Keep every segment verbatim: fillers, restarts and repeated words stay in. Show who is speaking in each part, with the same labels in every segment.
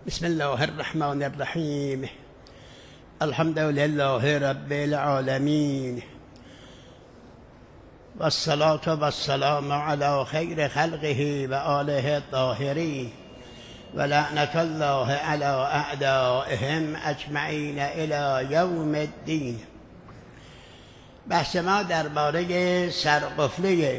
Speaker 1: بسم الله الرحمن الرحیم. الحمد لله رب العالمین و الصلاة و السلام علی خیر خلقه و آله الطاهرین و لعنت الله علی اعدائهم اجمعین الی یوم الدین. بحث ما درباره سرقفله.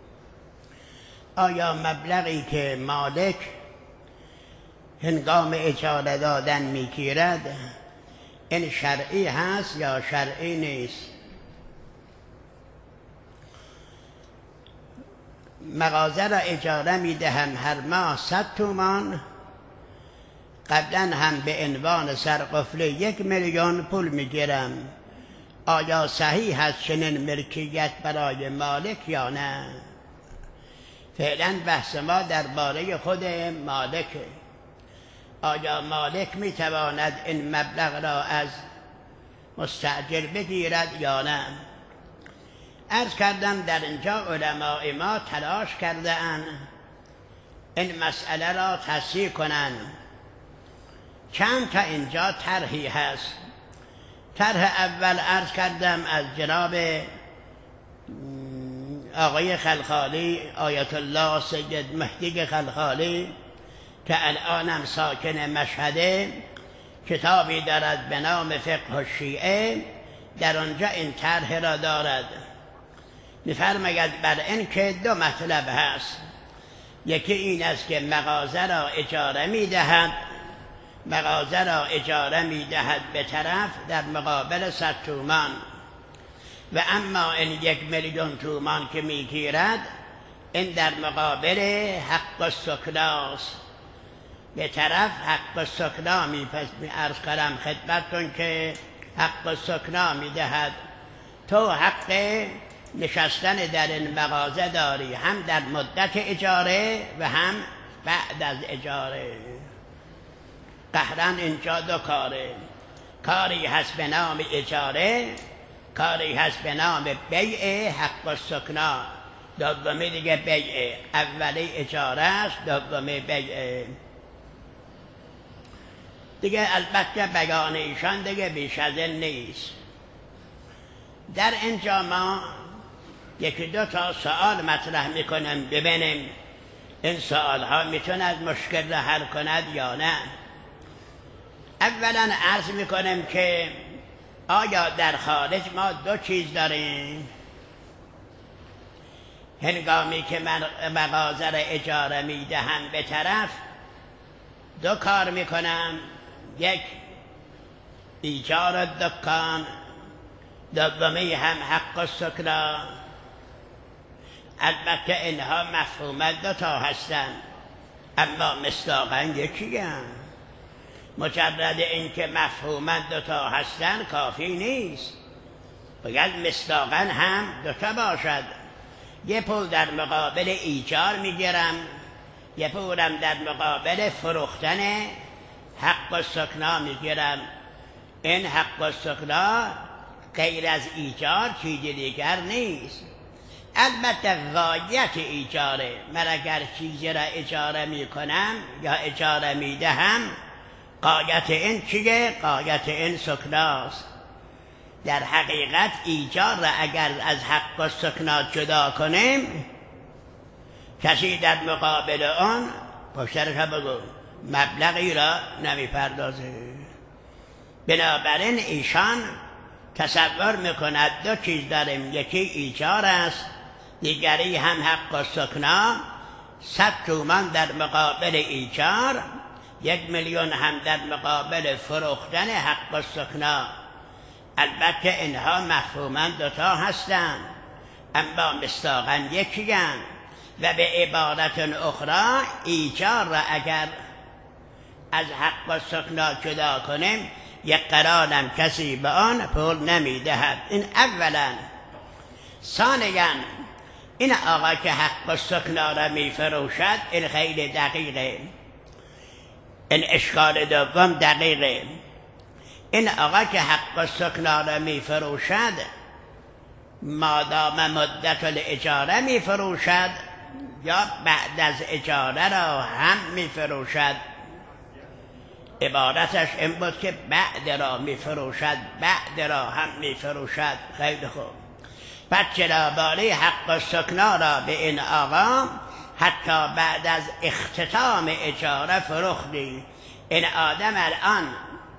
Speaker 1: آیا مبلغی که مالک هنگام اجاره دادن میگیرد این شرعی هست یا شرعی نیست؟ مغازه را اجاره میدهم هر ماه صد تومان، قبلا هم به عنوان سرقفله یک میلیون پول میگیرم. آیا صحیح هست چنین ملکیت برای مالک یا نه؟ فعلا بحث ما درباره خود مالکه. آیا مالک میتواند این مبلغ را از مستأجر بگیرد یا نه؟ عرض کردم در اینجا علماء ما تلاش کرده اند این مسئله را تصحیح کنند. چند تا اینجا طرحی هست. طرح اول عرض کردم از جناب آقای خلخالی، آیت الله سید مهدی خلخالی که الانم ساکن مشهده، کتابی دارد به نام فقه الشیعه، در آنجا این طرح را دارد. می‌فرماید بر این که دو مطلب هست. یکی این است که مغازه را اجاره می‌دهد مغازه را اجاره می‌دهد به طرف در مقابل صد تومان، و اما این یک میلیون تومان که میگیرد این در مقابل حق السکناست. به طرف حق السکنا می پس می عرض کنم خدمتتون که حق السکنا میدهد. تو حق نشستن در این مغازه داری، هم در مدت اجاره و هم بعد از اجاره. قهرن اینجا دو کاره. کاری هست به نام اجاره، کاری هست به نام بیع حق السکنا. دومی دیگه بیع. اولی اجاره است، دومی بیع. دیگه البته بیان ایشان دیگه بیش از این نیست. در اینجا ما یکی دو تا سوال مطرح میکنم، ببینیم این سوال ها میتوند مشکل را حل کند یا نه. اولا عرض میکنم که آیا در خارج ما دو چیز داریم؟ هنگامی که من مغازه را اجاره میدهم به طرف دو کار میکنم. یک، ایجار دکان، دومی هم حق السکنا. البته اینها مفهوم دو تا هستند اما مصداقاً یکی هستند. مجرد اینکه مفهوم دو تا هستند کافی نیست، باید مصداقاً هم دو تا باشد. یه پول در مقابل ایجار میگیرم، یه پولم در مقابل فروختن حق السکنا میگیرم. این حق السکنا غیر از ایجار چیزی دیگر نیست. البته غایت ایجاره، من اگر چیزی را اجاره میکنم یا اجاره میدهم، غایت این چیه؟ غایت این سکناست. در حقیقت ایجار را اگر از حق السکنا جدا کنیم، کسی در مقابل آن پشترش بگو مبلغی را نمیپردازه. بنابراین ایشان تصور میکند دو چیز داریم، یکی ایجار است، دیگری هم حق السکنا. صد تومان در مقابل ایجار، یک میلیون هم در مقابل فروختن حق السکنا. البته اینها مفهوما دوتا هستند اما مصداقاً یکی هستند. و به عبارت اخرى ایجار را اگر از حق السکنا جدا کنیم، یک قرارم کسی به آن پول نمیدهد. این اولا. ثانیاً این آقا که حق السکنا را میفروشد، این خیلی دقیقه. این اشکال دوم دقیقه. این آقا که حق السکنا را میفروشد، مادام مدت الاجاره میفروشد یا بعد از اجاره را هم میفروشد، عبارتش این بود که بعد را می فروشد، بعد را هم می فروشد. خیلی خوب، پس چرا باری حق السکنا را به این آقا حتی بعد از اختتام اجاره فروختی؟ این آدم الان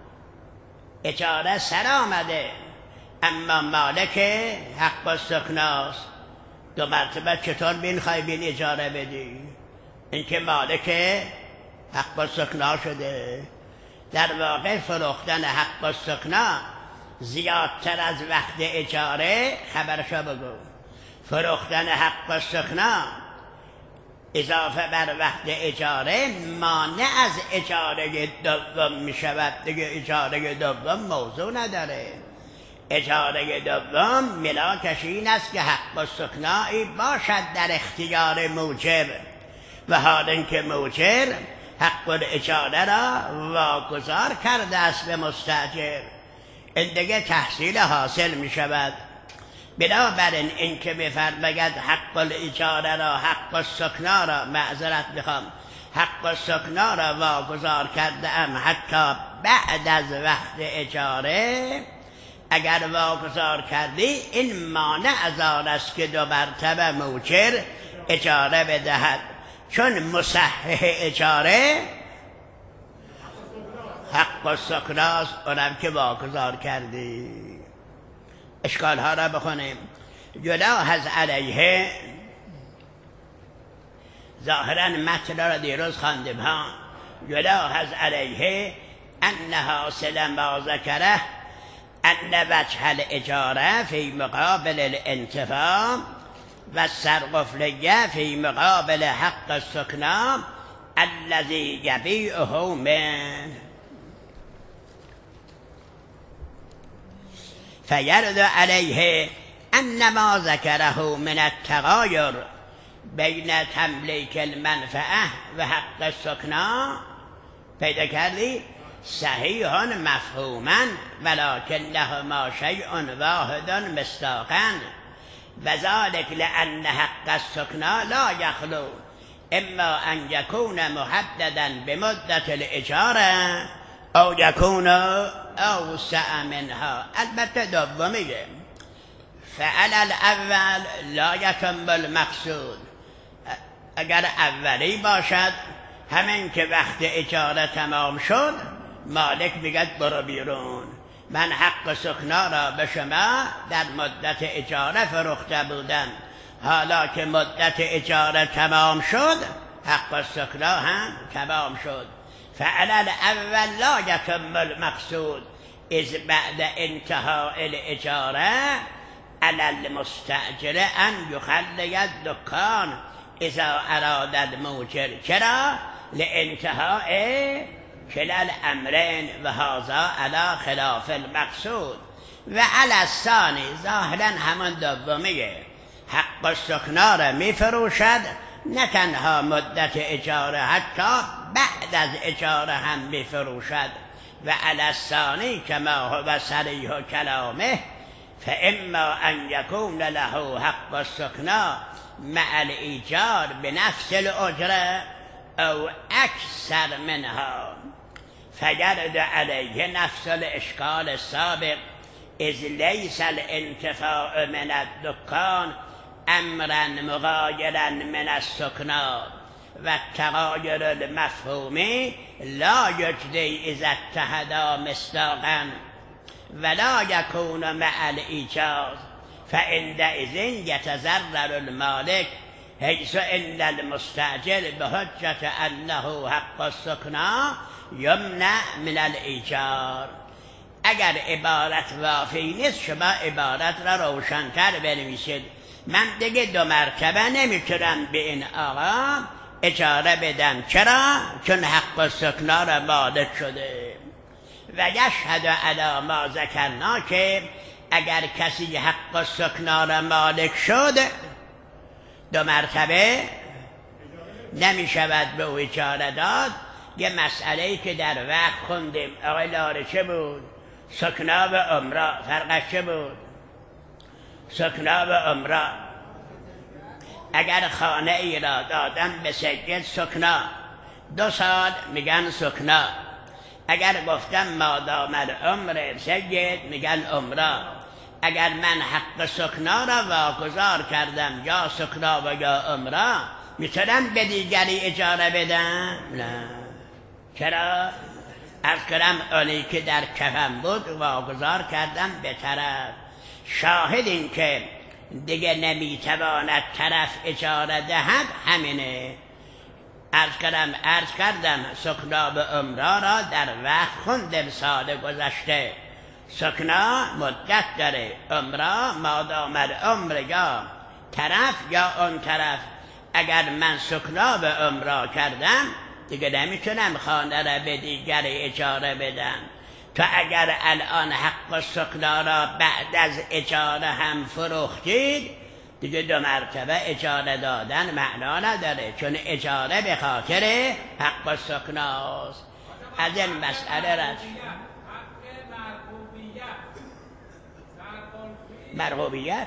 Speaker 1: اجاره سر آمده اما مالک حق السکناست، دو مرتبه چطور بین خواهی بین اجاره بدی؟ این که مالک حق السکنا شده. در واقع فروختن حق السکنا زیادتر از وقت اجاره، خبرشو بگو، فروختن حق السکنا اضافه بر وقت اجاره مانع از اجاره دوم می شود دیگه. اجاره دوم موضوع نداره. اجاره دوم ملاکش این است که حق السکنایی باشد در اختیار موجر و حال اینکه موجر حق الاجاره را واگذار کرده است به مستاجر، این دیگه تحصیل حاصل می شود. بنابراین این که بفرماید حق الاجاره را، حق السکنا را، معذرت میخوام، حق السکنا را واگذار کرده ام حتی بعد از وقت اجاره، اگر واگذار کردی این مانع از آن است که دو مرتبه موجر اجاره بدهد، چون مصحح اجاره حق السکناست، اونم که واگذار کردی. اشکال ها را بخونیم. جناح علیه، ظاهرا متن را دیروز خواندیم ها. جناح علیه ان حاصل ما ذکره ان وجه الاجاره فی مقابل الانتفاع و السرقفلیه فی مقابل حق السکنا الذی یبیعه من فیرد علیه ان ما ذکره من التغایر بین تملیک المنفعه و حق السکنا. پیدا کردی؟ صحیح مفهوما ولکنهما شیء واحد مصداقا و ذلك لان حق السکنا لا یخلو اما ان یکون محددا بمدت الاجاره او یکون اوسع منها. البته دومیه فعل الاول لا یتم المقصود. اگر اولی باشد همین که وقت اجاره تمام شد مالک میگد برو بیرون، من حق سکنا را به شما در مدت اجاره فروخته بودم، حالا که مدت اجاره تمام شد حق سکنا هم تمام شد. فعل الاول لا یتم المقصود اذ بعد انتهاء الاجاره علی المستاجر ان یخلی الدکان اذا اراد الموجر. چرا؟ لانتهاء کلا الامرین و هذا علی خلاف المقصود. و علی الثانی ظاهرا همان دومیه، حق السکنا را می فروشد، نه تنها مدت اجاره حتی بعد از اجاره هم می فروشد. و علی الثانی کما هو صریح کلامه فاما ان یکون له حق السکنا مع الایجار بنفس الاجره او اکثر منها فیرد علیه نفس الاشکال السابق اذ لیس الانتفاع من الدکان امرا مغایرا من السکنا و التغایر المفهومی لا یجدی اذا اتحدا مصداقا ولا یکون مع الایجاز فعندئذ یتضرر المالک حیث ان المستاجر بحجة انه حق السکنا یمنع من الایجار. اگر عبارت وافی نیست شما عبارت را روشن‌تر بنویسید. من دیگه دو مرتبه نمیتونم به این آقا اجاره بدم. چرا؟ چون حق السکنا را مالک شده. و یشهد علی ما ذکرنا که اگر کسی حق السکنا را مالک شد دو مرتبه نمی شود به او اجاره داد. یه مسئله‌ای که در وقت خوندیم آقای لاره چه بود؟ سکنا و عمره فرقش چه بود؟ سکنا و عمره اگر خانه ای را دادن به سید سکنا دو سال میگن سکنا، اگر گفتم مادام العمر سید میگن عمره. اگر من حق سکنا را واگذار کردم یا سکنا و یا عمره میتونم به دیگری اجاره بدم؟ نه. چرا؟ از کرم اونی که در کفم بود واگذار کردم به طرف. شاهد این که دیگه نمیتواند طرف اجاره دهد همینه. عرض کردم عرض کردم سکنا به عمره را در وقت خوندم سال گذشته. سکنا مدت داره، عمره مادام العمر یا طرف یا اون طرف. اگر من سکنا به عمره کردم دیگه نمیتونم خانه را به دیگری اجاره بدم. تو اگر الان حق سکنا را بعد از اجاره هم فروختید دیگه دو مرتبه اجاره دادن معنا نداره، چون اجاره به خاطر حق سکناست. از این مسئله را مرغوبیت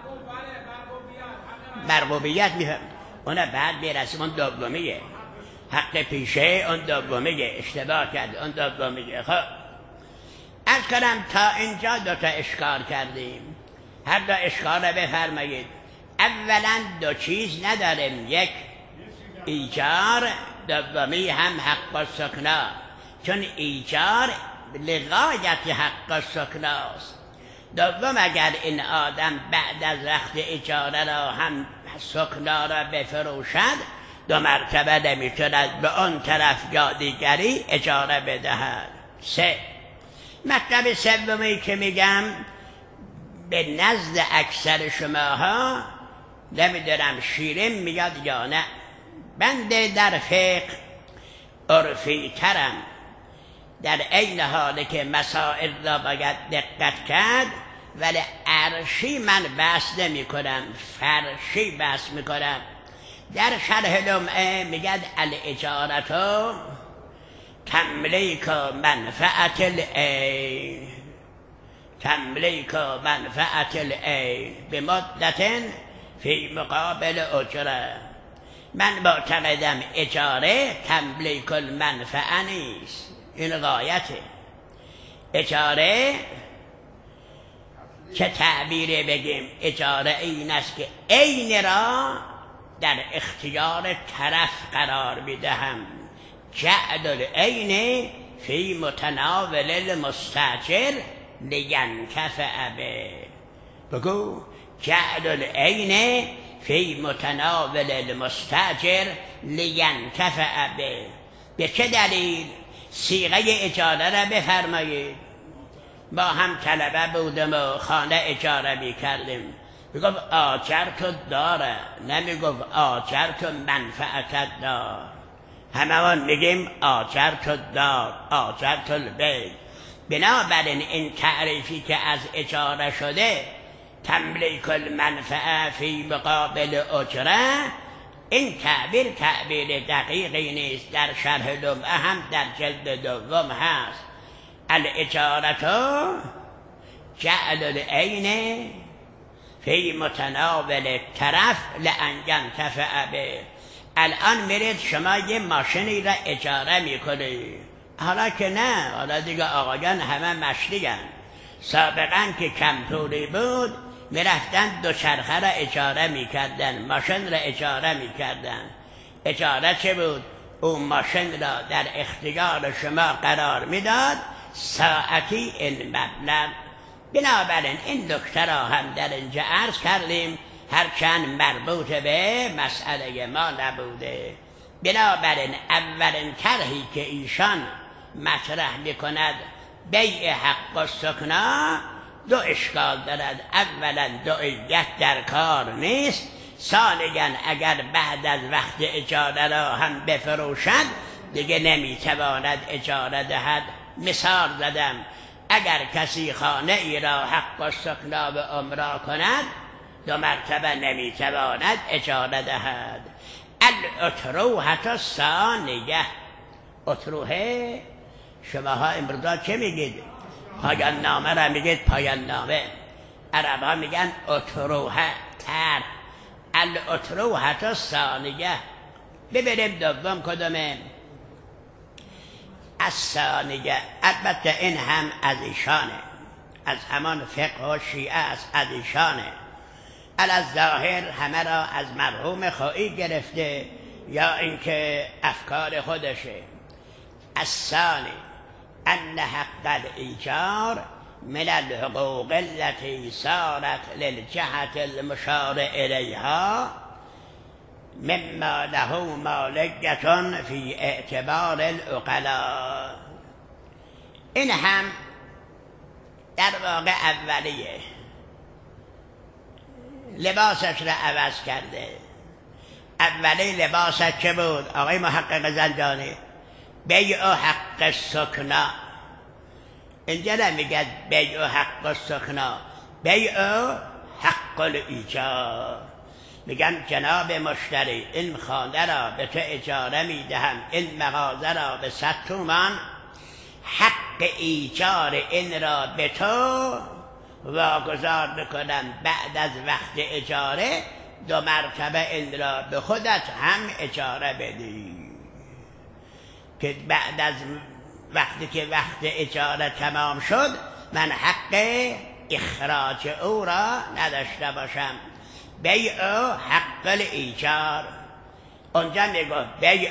Speaker 1: مرغوبیت میفهم اونه بعد میرسیم. اون دومیه، حق پیشه اون دومیه، اشتباه کرد اون دومیه. خب از کنم تا اینجا دو تا اشکال کردیم. هر دو اشکال را بفرمایید. اولا دو چیز نداریم، یک ایجار، دومی هم حق سکنا، چون ایجار لغایت حق سکناست. دوم اگر این آدم بعد از وقت اجاره را هم سکنا را بفروشد دو مرتبه نمیتوند به آن طرف یا دیگری اجاره بدهد. سه، مطلب سومی که میگم به نزد اکثر شماها، نمیدونم شیرین میاد یا نه، بنده در فقه عرفی ترم، در عین حالی که مسائل را باید دقت کرد، ولی عرشی من بحث نمی کنم، فرشی بحث می کنم. در شرح لمعه میگد الاجارتو تملیک منفعت العین، تملیک منفعت العین به مدت فی مقابل اجره. من معتقدم اجاره تملیک المنفعه نیست، این غایته. اجاره چه تعبیری بگیم؟ اجاره این است که عین را در اختیار طرف قرار میدهم. جعل العین فی متناول المستاجر لینتفع به. بگو جعل العین فی متناول المستاجر لینتفع به. به چه دلیل؟ صیغه اجاره را بفرمایید. ما هم طلبه بودم و خانه اجاره می کردیم، میگفت آجرت داره، نمیگفت آجرت منفعت دار. همون میگیم آجرت دار، آجرت البیت. بنابراین این تعریفی که از اجاره شده تملیک المنفعه فی مقابل اجره، این تعبیر تعبیر دقیقی نیست. در شرح لمعه هم در جلد دوم هست. الاجارتو جعل العین فی متناول الطرف لان ینتفع به. الان میرید شما یه ماشینی را اجاره میکنید، حالا که نه، حالا دیگه آقایان همه مشتیگن. سابقا که کمپوری بود میرفتن دوچرخه را اجاره میکردن، ماشین را اجاره میکردن. اجاره چه بود؟ اون ماشین را در اختیار شما قرار میداد، ساعتی این مبلغ. بنابراین این نکته را هم در اینجا عرض کردیم، هرچند مربوط به مسئله ما نبوده. بنابراین اولین طرحی که ایشان مطرح میکند بیع حق و سکنا، دو اشکال دارد. اولا دویت در کار نیست، ثانیا اگر بعد از وقت اجاره را هم بفروشد دیگه نمیتواند اجاره دهد. مثال زدم، اگر کسی خانه ای را حق و سکنا به عمره کند دو مرتبه نمیتواند اجاره دهد. الاتروحة ثانیه، اتروحه شماها امروزا چه میگید؟ پایان نامه را میگید پایان نامه، عرب ها میگن اتروحه تر. الاتروحة ثانیه. ببینیم دوم کدومه؟ الثانیه، البته این هم از ایشانه، از همان فقه و شیعه است، از ایشانه. الظاهر همه را از مرحوم خویی گرفته یا اینکه افکار خودشه. الثانی ان حق الایجار من الحقوق التي صارت للجهة المشار الیها مما له مالکة فی اعتبار العقلاء. این هم در واقع اولیه، لباسش را عوض کرده. اولی لباسش چه بود آقای محقق زنجانی؟ بیع و حق سکنا. اینجا نمیگه بیع و حق سکنا، بیع و حق الایجار. میگن جناب مشتری این خانه را به تو اجاره میدهم، این مغازه را به صد تومان، حق ایجار این را به تو واگذار میکنم. بعد از وقت اجاره دو مرتبه این را به خودت هم اجاره بدی، که بعد از وقتی که وقت اجاره تمام شد من حق اخراج او را نداشته باشم. بیع حق الایجار. اونجا میگه بیع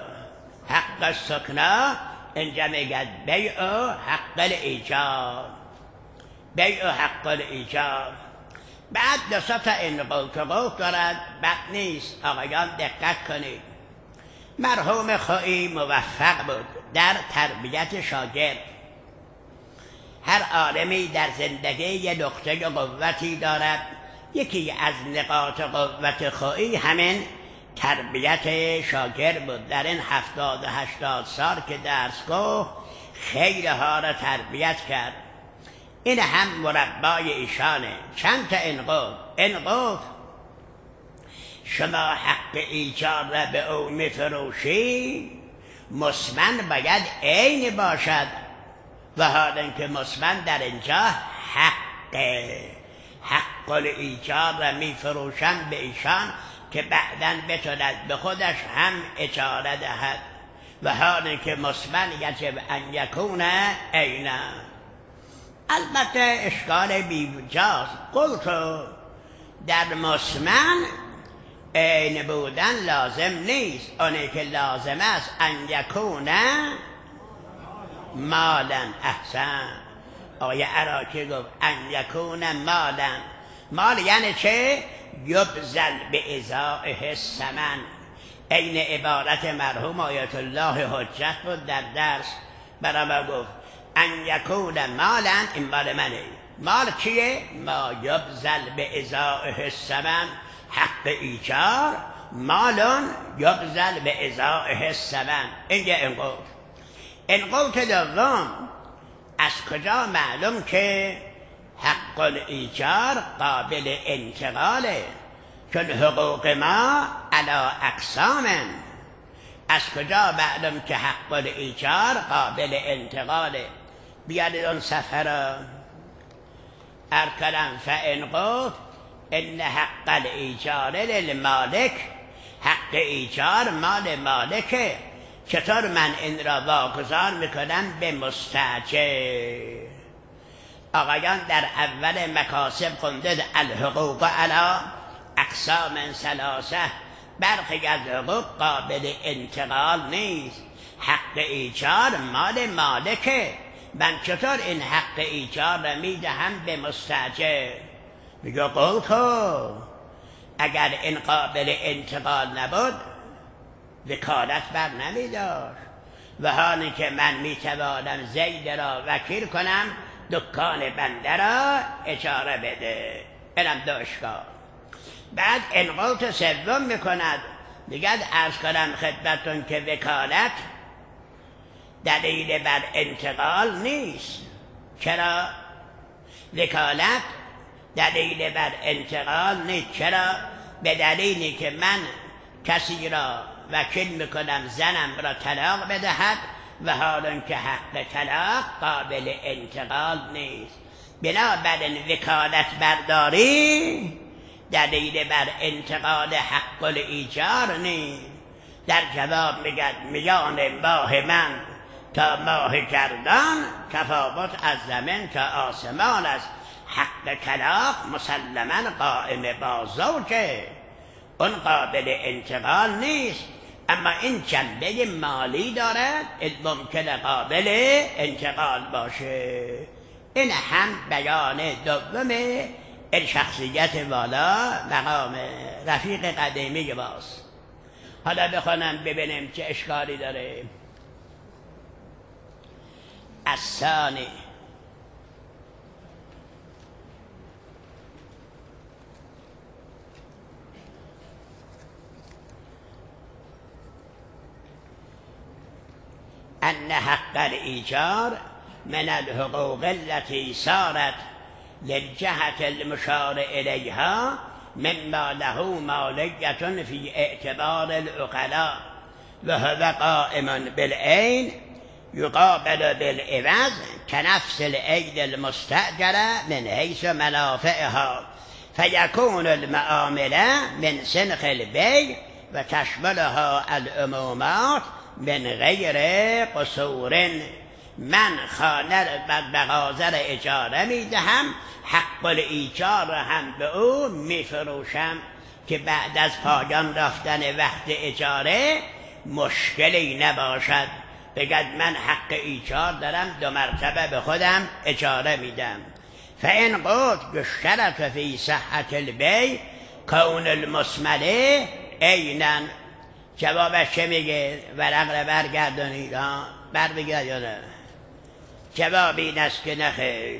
Speaker 1: حق سکنا، اینجا میگه بیع حق الایجار. بیع حق الایجار. بعد دو سه تا این قوت قوت دارد، بد نیست آقایان دقت کنید. مرحوم خویی موفق بود در تربیت شاگرد. هر عالمی در زندگی یه نقطه قوتی دارد. یکی از نقاط قوت خویی همین تربیت شاگرد بود. در این هفتاد و هشتاد سال که درس گفت خیلی ها را تربیت کرد. این هم مربای ایشانه. چند تا این قول این قول شما حق ایجار را به او میفروشی، مسمن باید عین باشد، و حالا که مسمن در اینجا حق حق الایجار را میفروشن به ایشان که بعداً بتواند به خودش هم اجاره دهد، و حالا که مسمن یجب ان یکون عینا. البته اشکال بیجاست. قلت در مسمن عین بودن لازم نیست، آنه که لازم است ان یکون مالا. احسن آیه عراقی گفت ان یکون مالا. مال یعنی چه؟ یبذل به ازائه الثمن. عین عبارت مرحوم آیت الله حجت بود در درس برای ما گفت ان یکون مالا. این مال منه. مال چیه؟ ما یبذل به ازائه الثمن. حق ایجار مالون یبذل به ازائه الثمن. اینجا این قول. این قول دوم از کجا معلوم که حق الایجار قابل انتقاله؟ چون حقوق ما علی اقسام. از کجا معلوم که حق الایجار قابل انتقاله؟ بیادید اون صفحه را ارکلم فان قلت ان حق الایجار للمالک. حق ایجار مال مالکه. چطور من این را واگذار میکنم به مستاجر؟ آقایان در اول مکاسب خونده الحقوق علی اقسام ثلاثه. برخی از حقوق قابل انتقال نیست. حق ایجار مال مالکه. من چطور این حق ایجار را میدهم به مستاجر؟ میگه قول تو اگر این قابل انتقال نبود وکالت بر نمیداشت، و حالی که من میتوانم زید را وکیل کنم دکان بنده را اجاره بده. اینم دو اشکال. بعد انقاط سوم میکند، دیگه عرض کنم خدمتون که وکالت دلیل بر انتقال نیست. چرا؟ وکالت دلیل بر انتقال نیست. چرا؟ به دلیلی که من کسی را وکیل میکنم زنم را طلاق بدهد، و حالا که حق طلاق قابل انتقال نیست. بنابراین وکالت برداری دلیل بر انتقال حق الایجار نیست. در جواب میگد میان ماه من تا ماه گردان، تفاوت از زمین تا آسمان است. حق کلاق مسلما قائم با زوجه، اون قابل انتقال نیست، اما این جنبه مالی دارد، ممکن قابل انتقال باشه. این هم بیان دوم این شخصیت والا مقام رفیق قدیمی باست. حالا بخونم ببینیم چه اشکالی داره. الثانی ان حق الایجار من الحقوق التي صارت للجهة المشار إليها مما له مالية في اعتبار العقلاء وهو قائم بالعين يقابل بالعوض كنفس الأيد المستأجرة من حيث منافعها، فيكون المعاملة من سنخ البيع وتشملها العمومات من غیر قصور. من خانه به غازر اجاره میدهم، حق الایجار هم به او میفروشم که بعد از پایان رفتن وقت اجاره مشکلی نباشد، بگد من حق ایجار دارم، دو مرتبه به خودم اجاره میدم. فان قلت یشترط فی صحة البیع کون المثمنه عینا، جوابش چه میگه؟ ورق رو برگردانید، بر بگرد یا نه؟ جواب این است که نخیر،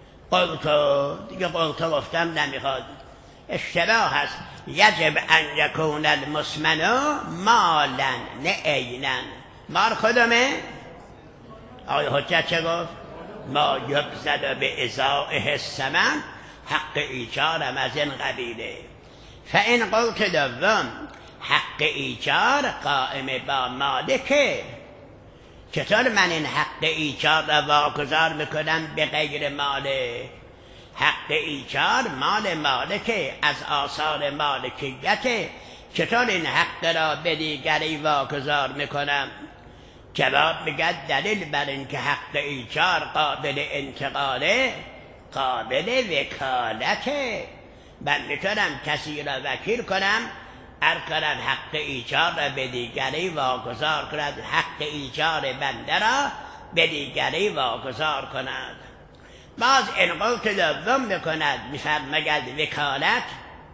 Speaker 1: قلتو دیگه قلتو گفتم نمیخواد، اشتباه هست. یجب ان یکون المثمن مالا نه عینا. مال خودمه؟ آقای حجت چه گفت؟ ما یبذل به ازائه الثمن، حق ایجارم از این قبیله. فان قلت دوم حق ایجار قائم با مالکه، چطور من این حق ایجار را واگذار میکنم به غیر مالک؟ حق ایجار مال مالکه، از آثار مالکیته، چطور این حق را به دیگری واگذار میکنم؟ جواب میگه دلیل بر این که حق ایجار قابل انتقاله، قابل وکالته. من میتونم کسی را وکیل کنم، هر کنم حق ایجار را به دیگری واگذار کند، حق ایجار بنده را به دیگری واگذار کند. باز این قلت دوم میکند، میفرماید وکالت،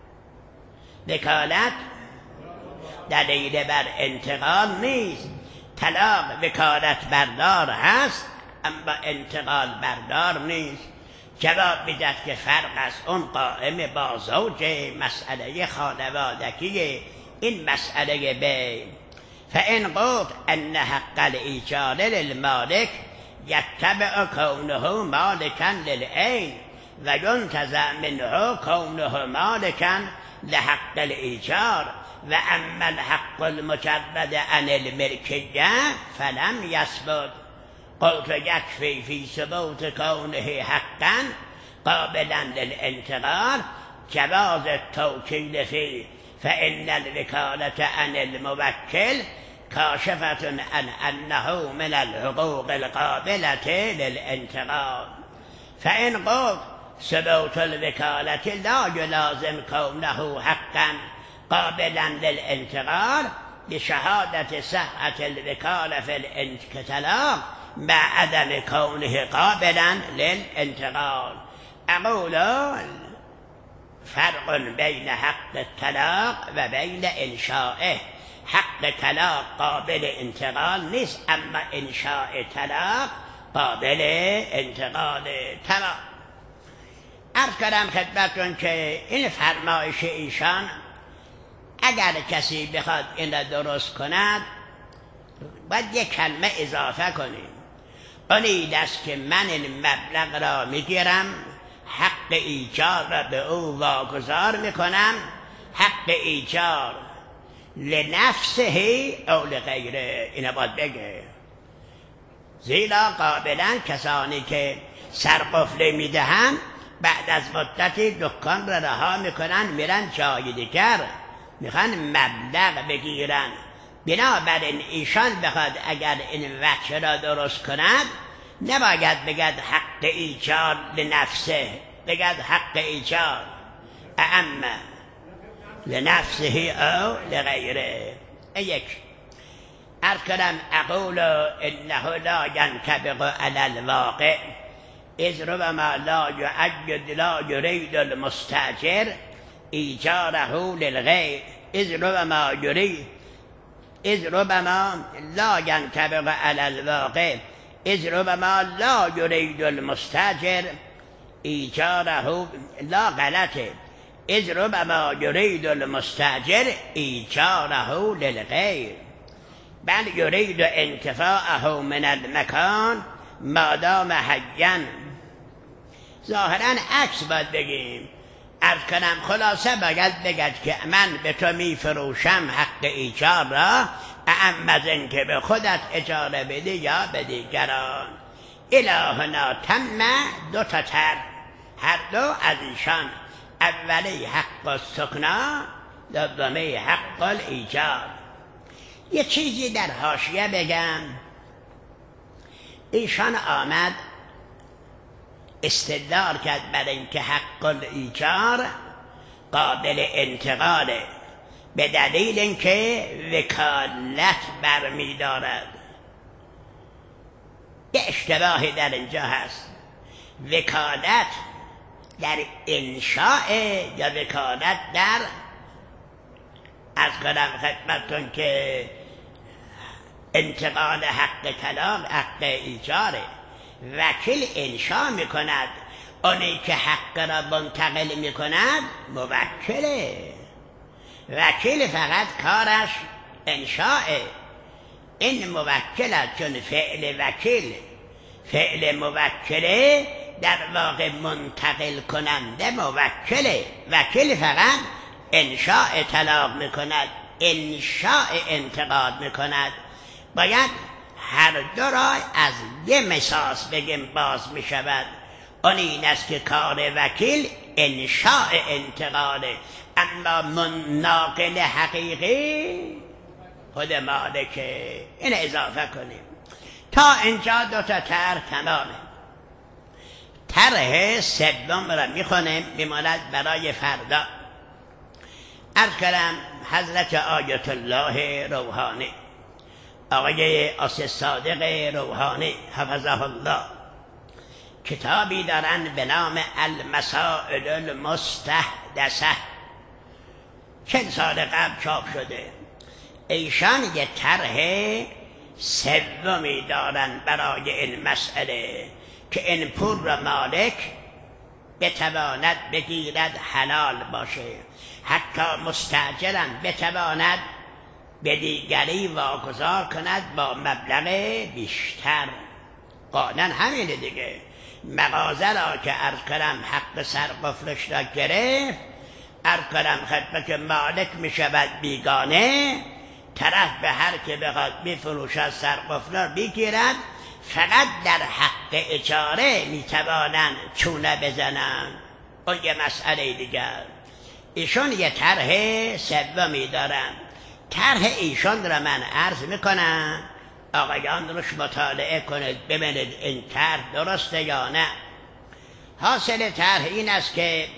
Speaker 1: وکالت دلیل بر انتقال نیست. طلاق وکالت بردار هست اما انتقال بردار نیست. جواب میدهد که فرق است، اون قائم با زوج، مسئله خانوادگی، این مسئله به. فان قلت ان حق الایجار للمالک یتبع کونه مالکا للعین و ینتزع منه کونه مالکا لحق الایجار و اما الحق المجرد عن الملکیه فلم یثبت. قلت یکفی فی ثبوت کونه حقا قابلا للانتقال جواز التوکیل فی، فان الوکالة عن الموکل کاشفة عن انه من الحقوق القابلة للانتقال. فان قلت ثبوت الوکالة لا يلازم كونه حقا قابلا للانتقال بشهادة صحة الوكالة في الانتقال مع عدم كونه قابلا للانتقال. أقول فرق بين حق الطلاق و بين انشائه. حق طلاق قابل انتقال نیست، اما انشاء طلاق قابل انتقال. تمام. عرض کردم خدمتتون که این فرمایش ایشان اگر کسی بخواد این را درست کند باید یک کلمه اضافه کنیم. اون این است که من این مبلغ را میگیرم، حق ایجار را به او واگذار میکنم، حق ایجار لنفسه او لغیره. اینو باید بگه، زیرا قابلا کسانی که سرقفله میدهن بعد از مدتی دکان را رها میکنن، میرن جای دیگر، میخوان مبلغ بگیرن. بنابراین ایشان بخواد اگر این وجه را درست کند نباید بگد حق ایجار لنفسه، بگد حق ایجار اما لنفسه او لغیره. یک عرض کنم اقول انه لا ینطبق علی الواقع اذ ربما لا یعید لا یرید المستاجر ایجاره للغیر اذ ربما یرید اذ ربما لا ینطبق علی الواقع اذ ربما لا یرید المستاجر ایجاره لا غلطه اذ ربما یرید المستاجر ایجاره للغیر بل یرید انتفاعه من المکان مادام حیا. ظاهرا عکس باید بگیم. عرض کنم خلاصه باید بگد که من به تو می فروشم حق ایجار را، اما از این که به خودت اجاره بده یا به دیگران. الهنا تم دو تا تر، هر دو از ایشان، اولی حق السکنا، دومی حق الایجار. یه چیزی در حاشیه بگم. ایشان آمد استدلال کرد بر اینکه حق الایجار قابل انتقاله به دلیل اینکه وکالت برمی‌دارد. یه اشتباهی در اینجا هست. وکالت در انشاء یا وکالت در از کنم خدمتتون که انتقال حق طلاق حق ایجاره. وکیل انشاء میکند، اونی که حق را منتقل میکند موکله. وکیل فقط کارش انشاءه. این موکل است، چون فعل وکیل فعل موکله در واقع منتقل کننده موکله. وکیل فقط انشاء طلاق میکند، انشاء انتقال میکند. باید هر دو را از یه مساس بگیم باز میشود. اون این است که کار وکیل انشاء انتقاله، اما مناقل حقیقی خود مالکه. این اضافه کنیم. تا اینجا دو تا طرح تمامه. طرح سوم را میخونیم، میماند برای فردا. عرض کردم حضرت آیت الله روحانی، آقای آصف صادق روحانی حفظه الله، کتابی دارن به نام المسائل المستحدثه، چند سال قبل چاپ شده. ایشان یه طرح سومی دارن برای این مسئله که این پول را مالک بتواند بگیرد حلال باشه، حتی مستاجرم بتواند به دیگری واگذار کند با مبلغ بیشتر. قانون همینه دیگه. مغازه را که عرض کردم حق سرقفلش را گرفت، عرض کردم خدمت که مالک می شود بیگانه، طرف به هر که بخواد بفروشد سرقفل را بگیرد. فقط در حق اجاره می توانند چونه بزنند. اون یه مسئله دیگر. ایشون یه طرح سومی دارن. طرح ایشون را من عرض میکنم، آقایان روش مطالعه کنید ببینید این طرح درسته یا نه. حاصل طرح این است که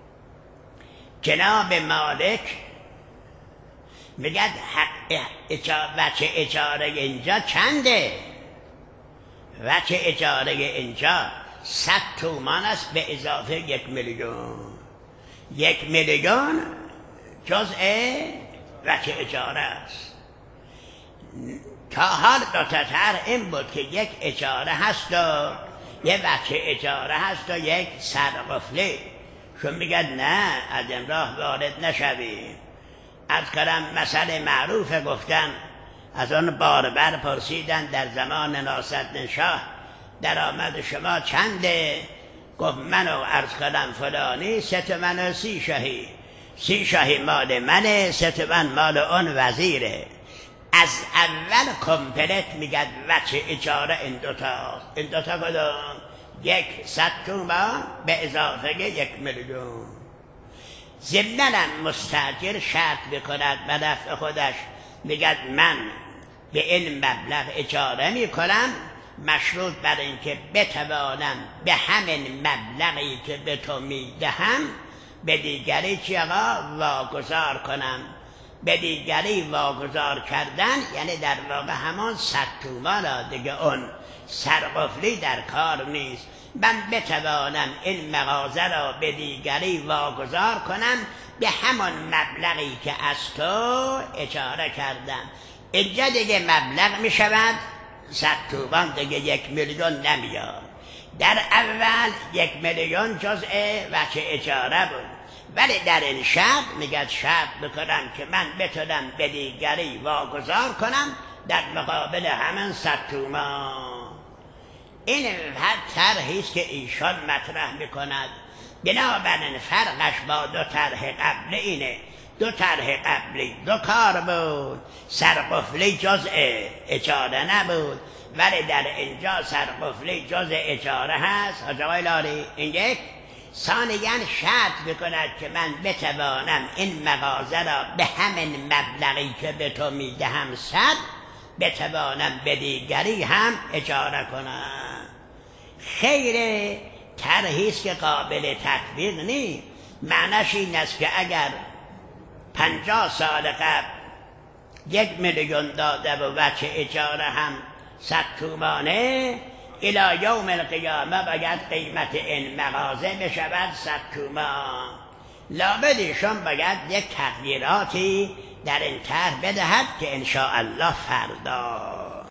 Speaker 1: جناب مالک میگد حق اجاره، وجه اجاره اینجا چنده؟ وجه اجاره اینجا صد تومان است به اضافه یک میلیون. یک میلیون جزء وجه اجاره است. تا حال دو تا طرح این بود که یک اجاره هست و یک وجه اجاره هست و یک سرقفله. شون میگن نه، از این راه وارد نشوی. از کردم مسئله معروف گفتن. از اون باربر پرسیدن در زمان ناصرالدین شاه درآمد شما چنده؟ گفت منو عرض کردم فلانی، سه تومن و سی شاهی. سی شاهی مال منه، سه تومن مال اون وزیره. از اول کمپلت میگد وجه اجاره این دوتا. این دوتا کدوم؟ یک صد تومان به اضافه یک میلیون. ضمناً مستاجر شرط بکند به نفع خودش میگه من به این مبلغ اجاره میکنم مشروط بر اینکه بتوانم به همین مبلغی که به تو میدهم به دیگری چی آقا واگذار کنم. به دیگری واگذار کردن یعنی در واقع همان صد تومان را دیگه اون سرقفلی در کار نیست. من بتوانم این مغازه را به دیگری واگذار کنم به همان مبلغی که از تو اجاره کردم. اینجا دیگه مبلغ می شود صد تومان، دیگه یک میلیون نمیاد. در اول یک میلیون جزء وجه اجاره بود، ولی در این شرط میگه شرط بکنم که من بتونم به دیگری واگذار کنم در مقابل همین صد تومان. این هر طرحی است که ایشان مطرح میکند. بنابراین فرقش با دو طرح قبل اینه، دو طرح قبلی دو کار بود، سرقفلی جزء اجاره نبود، ولی در اینجا سرقفلی جزء اجاره هست. حاج آقای لاری این یک. ثانیاً شرط بکند که من بتوانم این مغازه را به همین مبلغی که به تو میدهم صد بتوانم به دیگری هم اجاره کنم. خیر طرحی است که قابل تطبیق نیست. معنیش این است که اگر پنجاه سال قبل یک میلیون داده و وجه اجاره هم صد تومانه، الی یوم القیامه باید قیمت این مغازه بشود صد تومان. لابد ایشون باید یک تغییراتی در این طرح بدهد که انشاءالله فردا